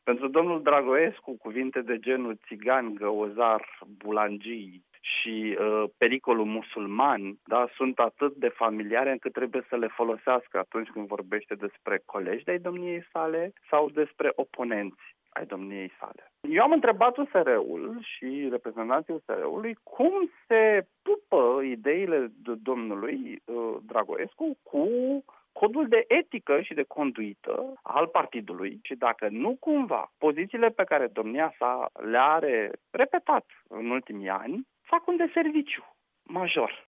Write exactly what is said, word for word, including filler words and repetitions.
Pentru domnul Dragoescu, cuvinte de genul țigan, găozar, bulangii și uh, pericolul musulman, da, sunt atât de familiare încât trebuie să le folosească atunci când vorbește despre colegi de-ai domniei sale sau despre oponenți ai domniei sale. Eu am întrebat U S R-ul și reprezentanții U S R-ului cum se pupă ideile domnului uh, Dragoescu cu codul de etică și de conduită al partidului și dacă nu cumva pozițiile pe care domnia sa le are repetat în ultimii ani fac un deserviciu major.